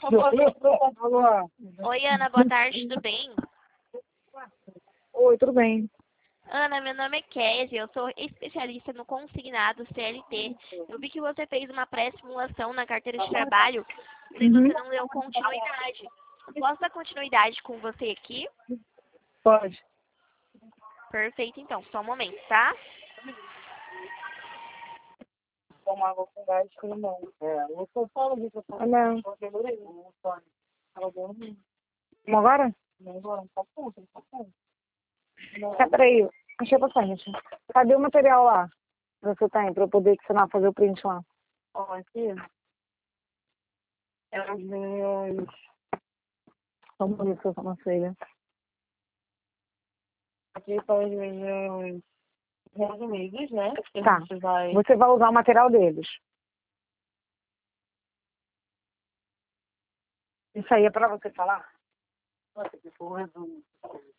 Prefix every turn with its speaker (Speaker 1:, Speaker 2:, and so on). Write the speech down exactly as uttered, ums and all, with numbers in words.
Speaker 1: Oi, Ana, boa tarde, tudo bem?
Speaker 2: Oi, tudo bem?
Speaker 1: Ana, meu nome é Kézia, eu sou especialista no consignado C L T. Eu vi que você fez uma pré-simulação na carteira de trabalho e
Speaker 2: Uhum.
Speaker 1: você não deu continuidade. Eu posso dar continuidade com você aqui?
Speaker 2: Pode.
Speaker 1: Perfeito, então. Só um momento, tá?
Speaker 2: Tomar água com gás com limão. É, eu só falo disso. Ah, não. Vamos agora? Não, agora. Não tá pronto, não tá pronto. Tá, peraí. Achei pra frente. Cadê o material lá? Que você tem, pra eu poder ensinar a fazer o print lá. Ó, aqui. É os meus... São bonitos, eu não sei, né? Aqui são os meus resumidos, né? Que a
Speaker 3: Tá.
Speaker 2: gente vai...
Speaker 3: Você vai usar o material deles. Isso aí é pra você falar?
Speaker 2: Nossa, que foi um resumo.